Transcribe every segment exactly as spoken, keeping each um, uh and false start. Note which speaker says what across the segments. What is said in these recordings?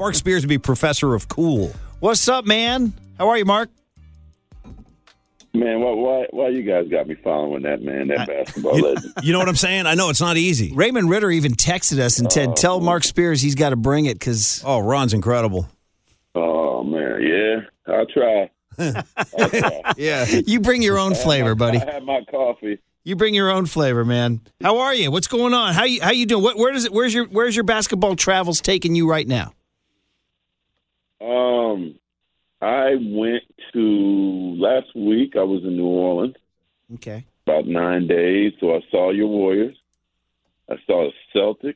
Speaker 1: Mark Spears would be professor of cool.
Speaker 2: What's up, man? How are you, Mark?
Speaker 3: Man, why, why, why you guys got me following that man, that basketball
Speaker 1: You,
Speaker 3: legend?
Speaker 1: you know what I'm saying? I know it's not easy.
Speaker 2: Raymond Ritter even texted us and said, "Tell Mark Spears he's got to bring it because."
Speaker 1: Oh, Ron's incredible.
Speaker 3: Oh man, yeah, I'll try. I'll try.
Speaker 1: Yeah,
Speaker 2: you bring your own flavor, buddy.
Speaker 3: I have my coffee.
Speaker 2: You bring your own flavor, man. How are you? What's going on? How you how you doing? What, where does it? Where's your Where's your basketball travels taking you right now?
Speaker 3: Um, I went to last week. I was in New Orleans.
Speaker 2: Okay.
Speaker 3: About nine days. So I saw your Warriors. I saw the Celtics.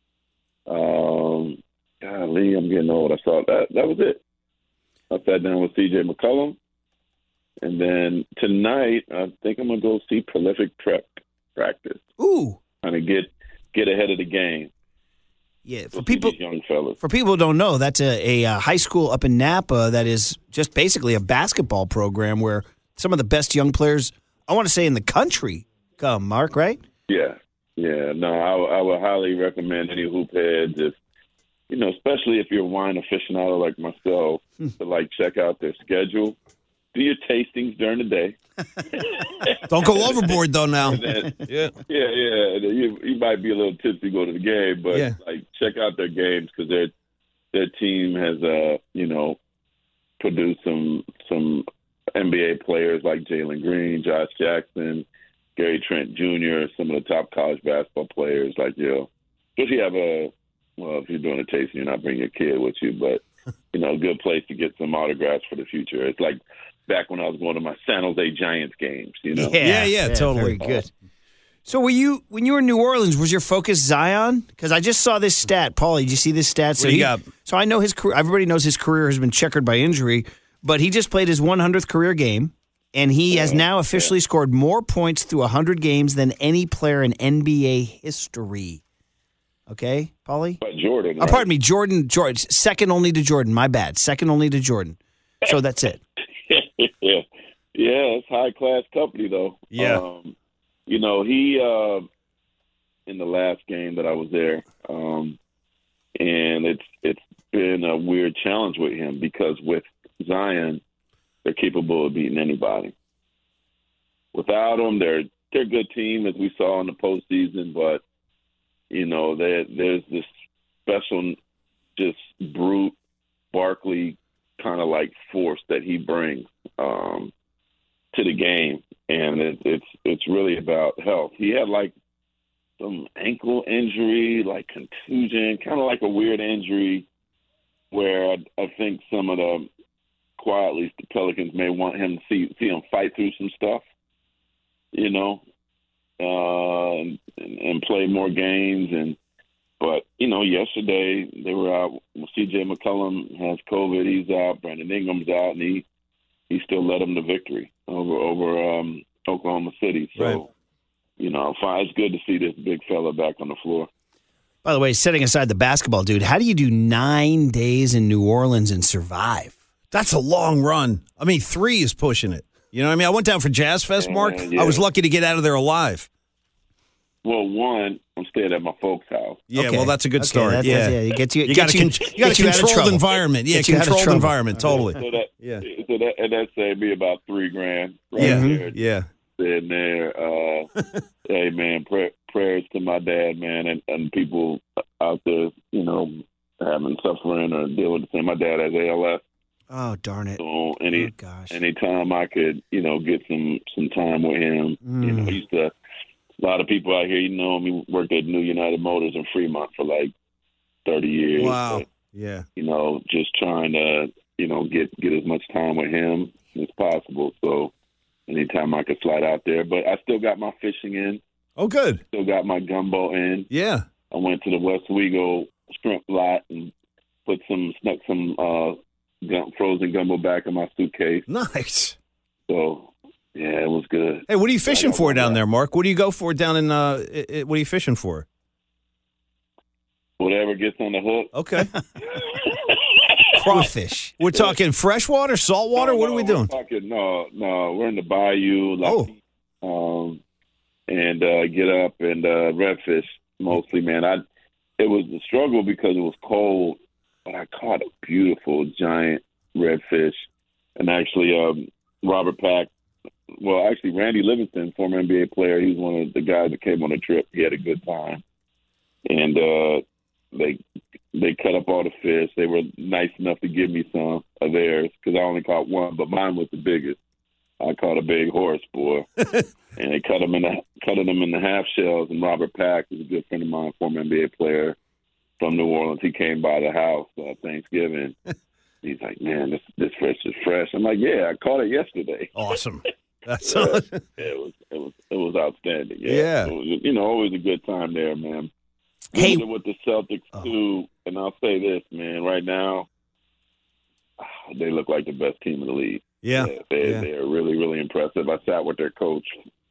Speaker 3: Um, golly, I'm getting old. I saw that. That was it. I sat down with C J McCollum. And then tonight, I think I'm going to go see Prolific Prep practice.
Speaker 2: Ooh.
Speaker 3: Trying to get, get ahead of the game.
Speaker 2: Yeah, for
Speaker 3: Go see
Speaker 2: people
Speaker 3: these young fellas.
Speaker 2: for people who don't know, that's a, a, uh high school up in Napa that is just basically a basketball program where some of the best young players, I want to say in the country, come, Mark, right?
Speaker 3: Yeah. Yeah. No, I, I would highly recommend any hoop heads, if, you know, especially if you're a wine aficionado like myself, to, like, check out their schedule. Do your tastings during the day.
Speaker 1: don't go overboard though. Now,
Speaker 3: Then,
Speaker 1: yeah,
Speaker 3: yeah, yeah. You, you might be a little tipsy go to the game, but
Speaker 1: Yeah.
Speaker 3: like check out their games because their their team has uh you know produced some some N B A players like Jalen Green, Josh Jackson, Gary Trent Junior, some of the top college basketball players. Like you know, especially have a well, if you're doing a tasting, you're not bringing your kid with you, but you know, a good place to get some autographs for the future. It's like back when I was going to my San Jose Giants games, you know?
Speaker 1: Yeah, yeah, totally.
Speaker 2: Very good. So were you when you were in New Orleans, was your focus Zion? Because I just saw this stat. Paulie, did you see this stat? So
Speaker 1: What do you
Speaker 2: he-
Speaker 1: got?
Speaker 2: So I know his career, everybody knows his career has been checkered by injury, but he just played his one hundredth career game, and he has now officially scored more points through one hundred games than any player in N B A history. Okay, Paulie?
Speaker 3: But Jordan,
Speaker 2: Oh,
Speaker 3: right?
Speaker 2: pardon me, Jordan, Jordan. Second only to Jordan. My bad. Second only to Jordan. So that's it.
Speaker 3: yeah, yeah, it's high class company though.
Speaker 1: Yeah.
Speaker 3: um, you know he uh, in the last game that I was there, um, and it's it's been a weird challenge with him because with Zion, they're capable of beating anybody. Without him, they're they're a good team as we saw in the postseason, but you know there there's this special, just brute Barkley kind of like force that he brings um, to the game, and it, it's it's really about health. He had like some ankle injury, like contusion, kind of like a weird injury, where I, I think some of the quietly the Pelicans may want him to see see him fight through some stuff, you know, uh, and, and play more games and. But, you know, yesterday they were out. C J McCollum has COVID. He's out. Brandon Ingram's out, and he, he still led them to victory over over um, Oklahoma City. So,
Speaker 1: Right.
Speaker 3: you know, fine. It's good to see this big fella back on the floor.
Speaker 2: By the way, setting aside the basketball, dude, how do you do nine days in New Orleans and survive?
Speaker 1: that's a long run. I mean, three is pushing it. You know what I mean? I went down for Jazz Fest, Mark.
Speaker 3: Yeah,
Speaker 1: I was
Speaker 3: yeah.
Speaker 1: lucky to get out of there alive.
Speaker 3: Well, one, I'm staying at my folks' house.
Speaker 1: Yeah,
Speaker 2: Okay.
Speaker 1: well, that's a good
Speaker 2: Okay,
Speaker 1: start.
Speaker 2: that's-
Speaker 1: yeah,
Speaker 2: that's- yeah, you get you-
Speaker 1: you
Speaker 2: get
Speaker 1: got a
Speaker 2: you-
Speaker 1: con-
Speaker 2: get
Speaker 1: you got a
Speaker 2: you out of
Speaker 1: controlled
Speaker 2: trouble.
Speaker 1: environment. Yeah,
Speaker 2: Get you out of
Speaker 1: controlled
Speaker 2: trouble.
Speaker 1: environment. Totally.
Speaker 3: So that,
Speaker 1: Yeah.
Speaker 3: so that, and that saved me about three grand. Right
Speaker 1: Yeah,
Speaker 3: there.
Speaker 1: yeah.
Speaker 3: Sitting there. Uh, hey, man, pray, prayers to my dad, man, and, and people out there, you know, having suffering or dealing with the same. My dad has A L S.
Speaker 2: Oh, darn it.
Speaker 3: So any
Speaker 2: Oh, gosh.
Speaker 3: anytime I could, you know, get some some time with him, you know, I used to. A lot of people out here, you know him. He worked at New United Motors in Fremont for like thirty years.
Speaker 1: Wow.
Speaker 3: But,
Speaker 1: Yeah.
Speaker 3: you know, just trying to, you know, get get as much time with him as possible. So anytime I could slide out there, but I still got my fishing in.
Speaker 1: Oh, good.
Speaker 3: Still got my gumbo in.
Speaker 1: Yeah.
Speaker 3: I went to the West Wego shrimp lot and put some snuck some uh, gum, frozen gumbo back in my suitcase.
Speaker 1: Nice.
Speaker 3: So yeah, it was good.
Speaker 1: Hey, what are you fishing
Speaker 3: I got
Speaker 1: for
Speaker 3: one
Speaker 1: down
Speaker 3: left.
Speaker 1: there, Mark? What do you go for down in? Uh, i i what are you fishing for?
Speaker 3: Whatever gets on the hook.
Speaker 1: Okay.
Speaker 2: Crawfish.
Speaker 1: We're talking freshwater, saltwater.
Speaker 3: No,
Speaker 1: What
Speaker 3: no,
Speaker 1: are we
Speaker 3: we're
Speaker 1: doing?
Speaker 3: Talking, no, no, we're in the bayou, like, um, and uh, get up and uh, redfish mostly. Man, I it was a struggle because it was cold but I caught a beautiful giant redfish. And actually, um, Robert Pack, well, actually, Randy Livingston, former N B A player, he's one of the guys that came on the trip. He had a good time. And uh, they they cut up all the fish. They were nice enough to give me some of theirs because I only caught one, but mine was the biggest. I caught a big horse, boy. And they cut them in the cut them in the half shells. And Robert Pack is a good friend of mine, former N B A player from New Orleans. He came by the house uh, Thanksgiving. He's like, man, this this fish is fresh. I'm like, yeah, I caught it yesterday.
Speaker 1: Awesome. That's
Speaker 3: yeah,
Speaker 1: awesome.
Speaker 3: it was it was it was outstanding. Yeah,
Speaker 1: Yeah.
Speaker 3: It was, you know, always a good time there, man.
Speaker 2: Hey,
Speaker 3: Even with the Celtics
Speaker 2: oh.
Speaker 3: too, and I'll say this, man, right now they look like the best team in the league.
Speaker 1: Yeah.
Speaker 3: Yeah, they,
Speaker 1: yeah.
Speaker 3: they're really, really impressive. I sat with their coach,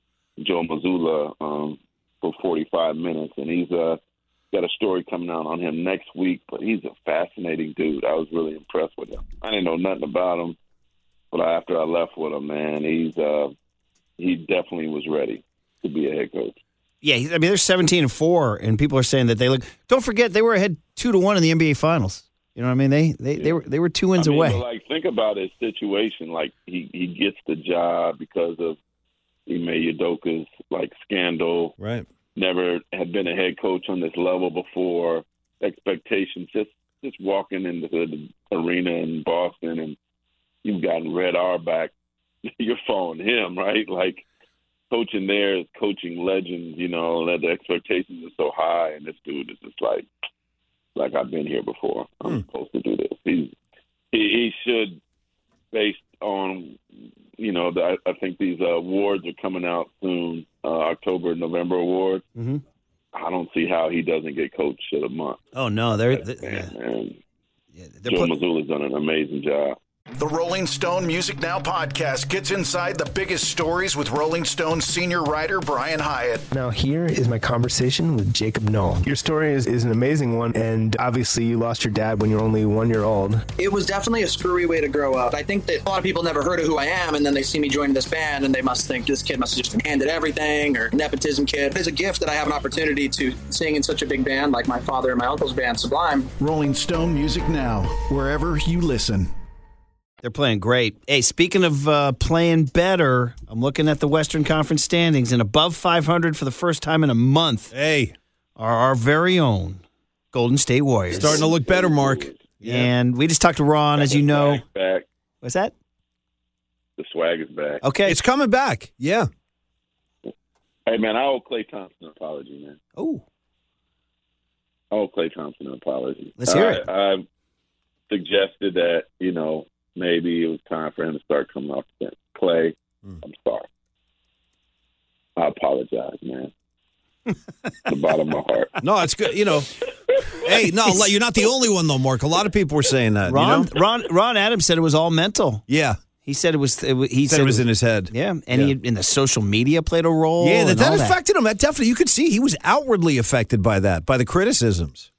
Speaker 3: Joe Mazzulla, um, for forty-five minutes, and he's uh, got a story coming out on him next week, but he's a fascinating dude. I was really impressed with him. I didn't know nothing about him, but after I left with him, man, he's uh, he definitely was ready to be a head coach.
Speaker 2: Yeah, I mean, they're seventeen and four, and people are saying that they look. Don't forget, they were ahead two to one in the N B A Finals. You know what I mean? They they,
Speaker 3: Yeah.
Speaker 2: they were they were two wins
Speaker 3: I mean,
Speaker 2: away.
Speaker 3: but, like, think about his situation. Like, he, he gets the job because of Ime Udoka's, like, scandal.
Speaker 1: Right.
Speaker 3: Never had been a head coach on this level before. Expectations, just just walking into the arena in Boston, and you've gotten Red Auerbach. You're following him, right? Like, coaching there is coaching legends, you know, that the expectations are so high, and this dude is just like, like I've been here before. I'm
Speaker 1: Hmm.
Speaker 3: supposed to do this. He's, he he should, based on, you know, the, I, I think these uh, awards are coming out soon, uh, October, November awards.
Speaker 2: Mm-hmm.
Speaker 3: I don't see how he doesn't get coach of the month.
Speaker 2: Oh no, they're, they're,
Speaker 3: Man, man.
Speaker 2: yeah, they're
Speaker 3: Joe
Speaker 2: put-
Speaker 3: Mazzulla's done an amazing job.
Speaker 4: The Rolling Stone Music Now podcast gets inside the biggest stories with Rolling Stone senior writer Brian Hyatt.
Speaker 5: Now here is my conversation with Jacob Knoll. Your story is, is an amazing one, and obviously you lost your dad when you were only one year old.
Speaker 6: It was definitely a screwy way to grow up. I think that a lot of people never heard of who I am, and then they see me join this band, and they must think this kid must have just been handed everything, or nepotism kid. It's a gift that I have an opportunity to sing in such a big band like my father and my uncle's band, Sublime.
Speaker 4: Rolling Stone Music Now, wherever you listen.
Speaker 2: They're playing great. Hey, speaking of uh, playing better, I'm looking at the Western Conference standings, and above five hundred for the first time in a month
Speaker 1: Hey,
Speaker 2: are our very own Golden State Warriors.
Speaker 1: starting to look better, Mark.
Speaker 2: And we just talked to Ron, as you know.
Speaker 3: Swag's back.
Speaker 2: What's that?
Speaker 3: The swag is back.
Speaker 2: Okay.
Speaker 1: It's coming back. Yeah.
Speaker 3: Hey, man, I owe Klay Thompson an apology, man.
Speaker 2: Oh,
Speaker 3: I owe Klay Thompson an apology.
Speaker 2: Let's hear
Speaker 3: I,
Speaker 2: it.
Speaker 3: I suggested that, you know, maybe it was time for him to start coming off the bench. Klay,
Speaker 1: Hmm.
Speaker 3: I'm sorry. I apologize, man. the bottom of my heart.
Speaker 1: No, it's good. You know, hey, no, you're not the only one, though, Mark. A lot of people were saying that.
Speaker 2: Ron,
Speaker 1: You know?
Speaker 2: Ron, Ron Adams said it was all mental.
Speaker 1: Yeah.
Speaker 2: He said it was. It, wa- he
Speaker 1: Said it was in his head.
Speaker 2: Yeah, and
Speaker 1: Yeah.
Speaker 2: he in the social media played a role.
Speaker 1: Yeah, that,
Speaker 2: and
Speaker 1: that
Speaker 2: all
Speaker 1: affected him. That definitely, you could see he was outwardly affected by that, by the criticisms.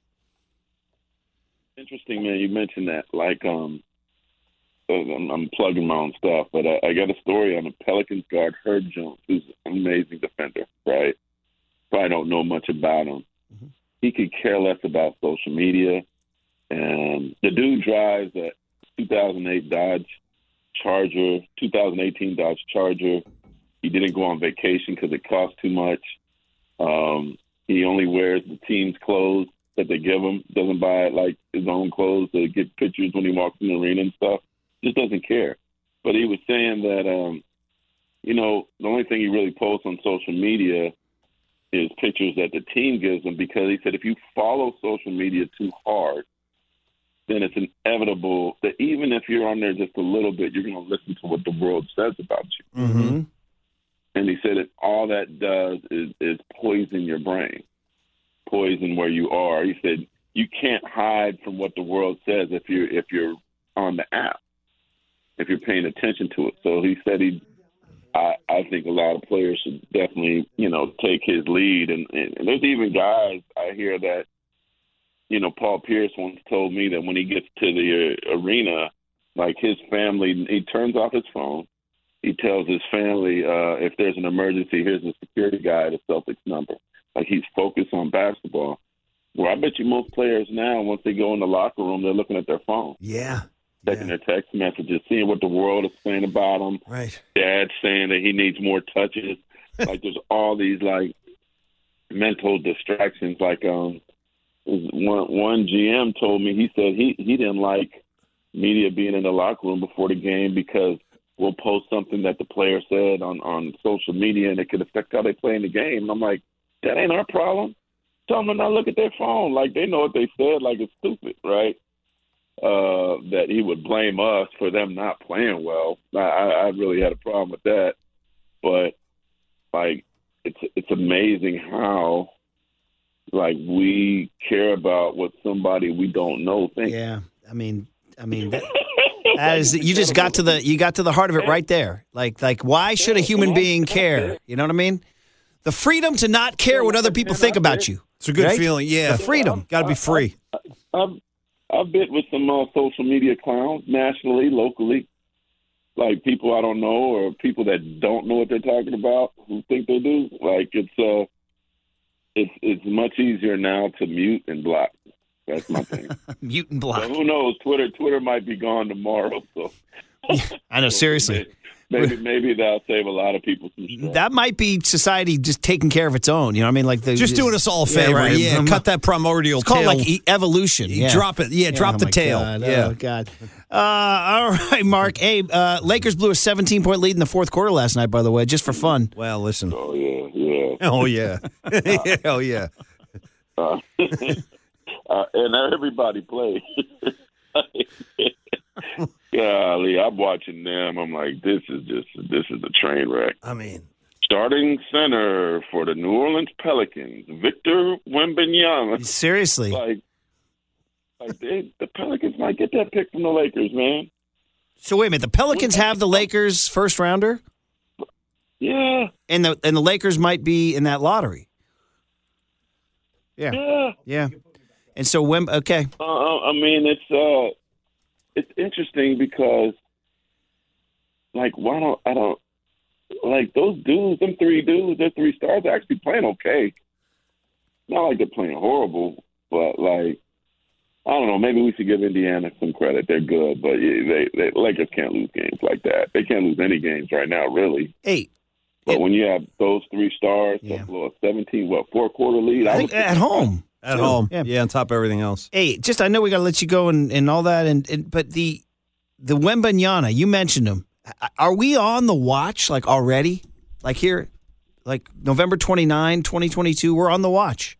Speaker 3: Interesting, man. You mentioned that. Like, um, I'm, I'm plugging my own stuff, but I, I got a story on a Pelicans guard, Herb Jones, who's an amazing defender, right? Probably don't know much about him.
Speaker 2: Mm-hmm.
Speaker 3: He could care less about social media. And the dude drives a two thousand eight Dodge Charger, two thousand eighteen Dodge Charger. He didn't go on vacation because it cost too much. Um, he only wears the team's clothes that they give him. Doesn't buy like his own clothes to get pictures when he walks in the arena and stuff. Just doesn't care. But he was saying that, um, you know, the only thing he really posts on social media is pictures that the team gives him, because he said if you follow social media too hard, then it's inevitable that even if you're on there just a little bit, you're going to listen to what the world says about you.
Speaker 2: Mm-hmm.
Speaker 3: And he said that all that does is, is poison your brain, poison where you are. He said you can't hide from what the world says if you're if you're on the app, if you're paying attention to it. So he said he, I, I think a lot of players should definitely, you know, take his lead. And, and, and there's even guys I hear that, you know, Paul Pierce once told me that when he gets to the uh, arena, like his family, he turns off his phone. He tells his family, uh, if there's an emergency, here's the security guy at the Celtics number. Like, he's focused on basketball. Well, I bet you most players now, once they go in the locker room, they're looking at their phone.
Speaker 1: Yeah.
Speaker 3: Checking
Speaker 1: yeah.
Speaker 3: their text messages, seeing what the world is saying about them.
Speaker 1: Right.
Speaker 3: Dad saying that he needs more touches. Like there's all these like mental distractions. Like um, one one G M told me, he said he he didn't like media being in the locker room before the game because we'll post something that the player said on on social media and it could affect how they play in the game. And I'm like, that ain't our problem. Tell them to not look at their phone. Like they know what they said. Like it's stupid, right? Uh, that he would blame us for them not playing well. I, I really had a problem with that. But like, it's it's amazing how like we care about what somebody we don't know thinks.
Speaker 2: Yeah, I mean, I mean, that, that is you just got to the you got to the heart of it right there. Like like, why should a human being care? You know what I mean? The freedom to not care what other people think about you.
Speaker 1: It's a good
Speaker 2: right?
Speaker 1: feeling. Yeah,
Speaker 2: The freedom.
Speaker 1: Got to be free.
Speaker 3: I've I've been with some uh, social media clowns nationally, locally, like people I don't know or people that don't know what they're talking about who think they do. Like it's uh, it's it's much easier now to mute and block. That's my thing.
Speaker 2: Mute and block.
Speaker 3: So who knows? Twitter Twitter might be gone tomorrow. So
Speaker 2: I know, seriously.
Speaker 3: Maybe maybe that'll save a lot of people some stress.
Speaker 2: That might be society just taking care of its own. You know what I mean? Like the,
Speaker 1: Just doing us all a favor.
Speaker 2: Yeah, right.
Speaker 1: Yeah, cut that primordial
Speaker 2: It's called
Speaker 1: tail.
Speaker 2: like e- evolution.
Speaker 1: You
Speaker 2: Yeah.
Speaker 1: Drop it. Yeah, drop
Speaker 2: Oh,
Speaker 1: the
Speaker 2: my
Speaker 1: tail.
Speaker 2: God.
Speaker 1: Yeah.
Speaker 2: Oh, God. Uh, all right, Mark. Hey, uh, Lakers blew a seventeen-point lead in the fourth quarter last night, by the way, just for fun.
Speaker 1: Well, listen.
Speaker 3: Oh yeah, yeah.
Speaker 1: Oh, yeah. Oh, yeah.
Speaker 3: Uh, uh, and everybody played. Golly, I'm watching them. I'm like, this is just this is a train wreck.
Speaker 1: I mean,
Speaker 3: Starting center for the New Orleans Pelicans, Victor Wembanyama.
Speaker 2: Seriously.
Speaker 3: Like, like they, the Pelicans might get that pick from the Lakers, man.
Speaker 2: So wait a minute. The Pelicans have the Lakers first rounder,
Speaker 3: Yeah,
Speaker 2: and the and the Lakers might be in that lottery. Yeah.
Speaker 3: yeah.
Speaker 2: Yeah. And so Wem. Okay.
Speaker 3: Uh, I mean, it's uh, it's interesting because, like, why don't I don't like those dudes? Them three dudes, they're three stars. They're actually playing okay. Not like they're playing horrible, but like I don't know. Maybe we should give Indiana some credit. They're good, but yeah, they, they Lakers can't lose games like that. They can't lose any games right now, really.
Speaker 2: Eight.
Speaker 3: But
Speaker 2: It-
Speaker 3: when you have those three stars
Speaker 2: Yeah.
Speaker 3: that blow a seventeen, what four quarter lead?
Speaker 2: I
Speaker 3: I
Speaker 2: think
Speaker 3: was
Speaker 2: at home.
Speaker 1: at
Speaker 2: too.
Speaker 1: home.
Speaker 2: Yeah.
Speaker 1: Yeah. on top of everything else.
Speaker 2: Hey, just I know we got to let you go and, and all that, and, and but the the Wembanyama, you mentioned him. Are we on the watch like already? Like here, like November twenty-ninth, twenty twenty-two, we're on the watch.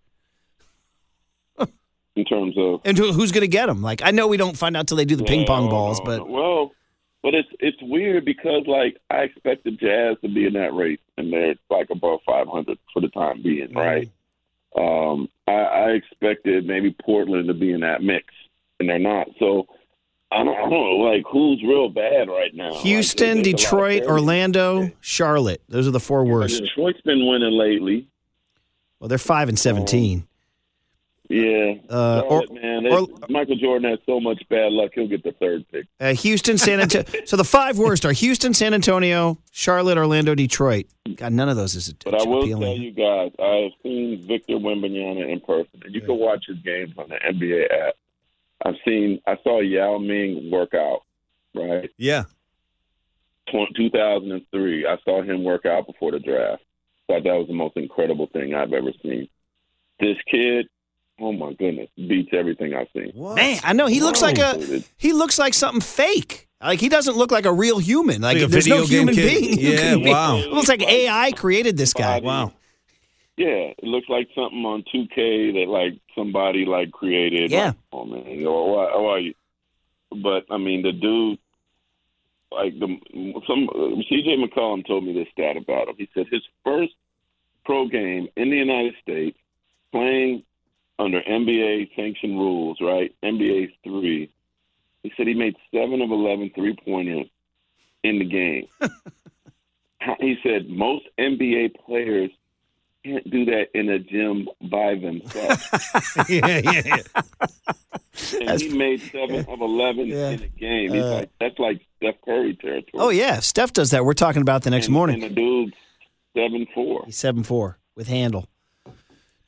Speaker 3: in terms of
Speaker 2: And who, who's going to get him? Like I know we don't find out till they do the ping pong
Speaker 3: No,
Speaker 2: balls,
Speaker 3: no,
Speaker 2: but
Speaker 3: no. well, but it's it's weird because like I expect the Jazz to be in that race, and they're like above five hundred for the time being, right? Um, I, I expected maybe Portland to be in that mix, and they're not. So I don't, I don't know, like who's real bad right now? Like,
Speaker 2: Houston,
Speaker 3: there's a lot of
Speaker 2: Detroit,
Speaker 3: parity.
Speaker 2: Orlando, Charlotte. Those are the four worst.
Speaker 3: Detroit's been winning lately.
Speaker 2: Well, they're five and seventeen.
Speaker 3: Yeah,
Speaker 2: Uh,
Speaker 3: Charlotte,
Speaker 2: or-
Speaker 3: man. They,
Speaker 2: or-
Speaker 3: Michael Jordan has so much bad luck; he'll get the third pick.
Speaker 2: Uh, Houston, San Antonio. So the five worst are Houston, San Antonio, Charlotte, Orlando, Detroit. God, none of those is
Speaker 3: But I will
Speaker 2: appealing.
Speaker 3: tell you guys, I have seen Victor Wembanyama in person, and you can watch his games on the N B A app. I've seen, I saw Yao Ming work out, right?
Speaker 1: Yeah.
Speaker 3: two thousand three, I saw him work out before the draft. Thought that was the most incredible thing I've ever seen. This kid, oh my goodness, beats everything I've seen.
Speaker 1: What?
Speaker 2: Man, I know he looks like a
Speaker 3: It-
Speaker 2: he looks like something fake. Like he doesn't look like a real human. Like,
Speaker 1: Like a
Speaker 2: there's no
Speaker 1: video game
Speaker 2: human
Speaker 1: kid.
Speaker 2: being. who
Speaker 1: Yeah,
Speaker 2: can be-
Speaker 1: wow.
Speaker 2: It looks like A I created this guy.
Speaker 1: Wow.
Speaker 3: Yeah, it looks like something on two K that like somebody like created.
Speaker 2: Yeah.
Speaker 3: Like, oh man, or why? why? But I mean, the dude, like the some C J McCollum told me this stat about him. He said his first pro game in the United States, playing under N B A sanctioned rules, right? N B A three. He said he made seven of eleven three pointers in the game. He said most N B A players can't do that in a gym by themselves.
Speaker 1: yeah, yeah, yeah.
Speaker 3: And he made seven of eleven
Speaker 2: Yeah.
Speaker 3: in a game. He's
Speaker 2: Uh,
Speaker 3: like, that's like Steph Curry territory.
Speaker 2: Oh yeah, Steph does that. We're talking about the next
Speaker 3: and,
Speaker 2: morning.
Speaker 3: And the dude's seven four.
Speaker 2: He's seven four with handle.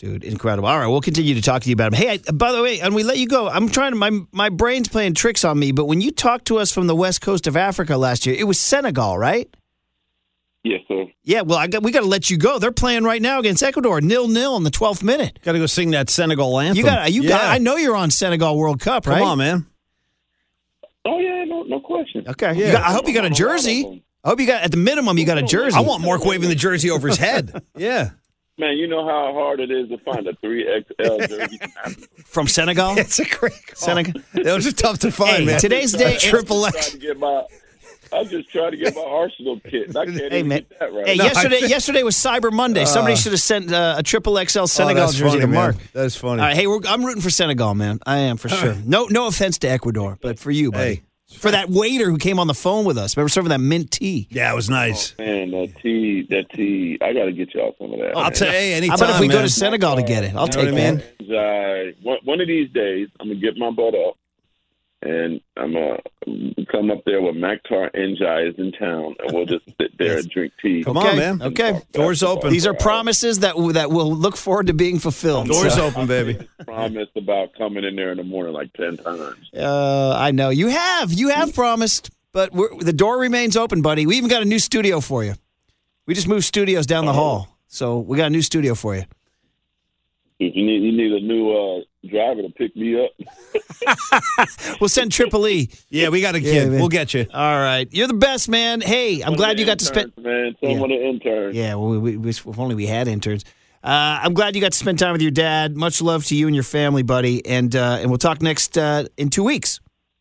Speaker 2: Dude, incredible. All right, we'll continue to talk to you about him. Hey, I, by the way, and we let you go. I'm trying to, my my brain's playing tricks on me, but when you talked to us from the west coast of Africa last year, it was Senegal, right?
Speaker 3: Yes, sir.
Speaker 2: Yeah, well, I got, we got to let you go. They're playing right now against Ecuador, nil nil in the twelfth minute.
Speaker 1: Got to go sing that Senegal anthem.
Speaker 2: You got, you
Speaker 1: yeah.
Speaker 2: got. I know you're on Senegal World Cup, right?
Speaker 1: Come on, man.
Speaker 3: Oh, yeah, no no question.
Speaker 2: Okay.
Speaker 1: Yeah.
Speaker 2: You got, I hope you got a jersey. I hope you got, at the minimum, you got a jersey.
Speaker 1: I want Mark waving the jersey over his head. Yeah.
Speaker 3: Man, you know how hard it is to find a three X L jersey
Speaker 2: from Senegal?
Speaker 1: It's a great call.
Speaker 2: Senegal.
Speaker 1: Those are tough to find,
Speaker 2: hey,
Speaker 1: man.
Speaker 2: Today's day,
Speaker 1: triple
Speaker 3: X. To get my, I just trying to get my Arsenal kit. I can't
Speaker 2: hey,
Speaker 3: even
Speaker 2: man.
Speaker 3: get that right.
Speaker 2: Hey,
Speaker 1: No,
Speaker 2: yesterday,
Speaker 1: I-
Speaker 2: yesterday was Cyber Monday. Somebody
Speaker 1: Uh,
Speaker 2: should have sent uh, a triple X L
Speaker 1: Oh,
Speaker 2: Senegal
Speaker 1: that's
Speaker 2: jersey
Speaker 1: funny,
Speaker 2: to
Speaker 1: man.
Speaker 2: Mark.
Speaker 1: That's funny.
Speaker 2: All right, hey, we're, I'm rooting for Senegal, man. I am for sure. No, no offense to Ecuador, but for you, buddy.
Speaker 1: Hey.
Speaker 2: For that waiter who came on the phone with us. Remember serving that mint tea?
Speaker 1: Yeah, it was nice.
Speaker 3: Man, that tea, that tea, I got to get y'all some of that.
Speaker 1: I'll
Speaker 3: man.
Speaker 1: tell you, anytime,
Speaker 2: How about if we
Speaker 1: man.
Speaker 2: go to Senegal to get it? I'll
Speaker 1: You know
Speaker 2: take
Speaker 1: what I
Speaker 2: that.
Speaker 1: mean?
Speaker 3: I, one, one of these days, I'm going to get my butt up, and I'm going to come up there with Maktar Njai is in town, and we'll just sit there and drink tea.
Speaker 1: Come
Speaker 2: Okay,
Speaker 1: on, man.
Speaker 2: okay.
Speaker 1: Doors open.
Speaker 2: These are promises that that we'll look forward to being fulfilled.
Speaker 1: Doors
Speaker 2: So,
Speaker 1: open, baby.
Speaker 3: Promised about coming in there in the morning like ten times.
Speaker 2: uh, I know. You have. You have promised, but we're, the door remains open, buddy. We even got a new studio for you. We just moved studios down the hall, so we got a new studio for you.
Speaker 3: If you need, you need a new uh, driver to pick me up.
Speaker 2: We'll send Triple E.
Speaker 1: Yeah, we got a
Speaker 2: Yeah,
Speaker 1: kid.
Speaker 2: man.
Speaker 1: We'll get you.
Speaker 2: All right. You're the best, man. Hey, I'm
Speaker 3: One
Speaker 2: glad
Speaker 3: of
Speaker 2: you
Speaker 3: the
Speaker 2: got to spend.
Speaker 3: interns, Man, some
Speaker 2: Yeah.
Speaker 3: of the interns.
Speaker 2: Yeah, well, we, we, we, if only we had interns. Uh, I'm glad you got to spend time with your dad. Much love to you and your family, buddy. And uh, and we'll talk next uh, in two weeks.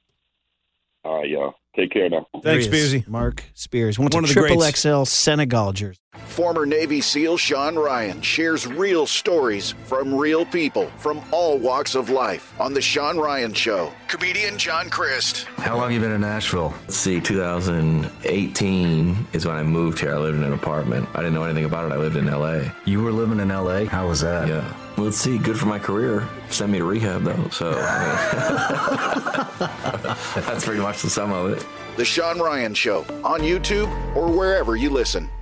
Speaker 3: All right, y'all. Take care now.
Speaker 1: Thanks,
Speaker 2: There he is,
Speaker 1: Spearsy.
Speaker 2: Mark Spears. Went
Speaker 1: One
Speaker 2: to
Speaker 1: of the
Speaker 2: triple
Speaker 1: greats.
Speaker 2: X L Senegal jersey.
Speaker 4: Former Navy SEAL Sean Ryan shares real stories from real people from all walks of life on The Sean Ryan Show. Comedian John Christ.
Speaker 7: How long have you been in Nashville? Let's see, two thousand eighteen is when I moved here. I lived in an apartment. I didn't know anything about it. I lived in L A.
Speaker 8: You were living in L A? How was that?
Speaker 7: Yeah. Well, let's see, good for my career. Sent me to rehab, though, so I mean, that's pretty much the sum of it.
Speaker 4: The Sean Ryan Show on YouTube or wherever you listen.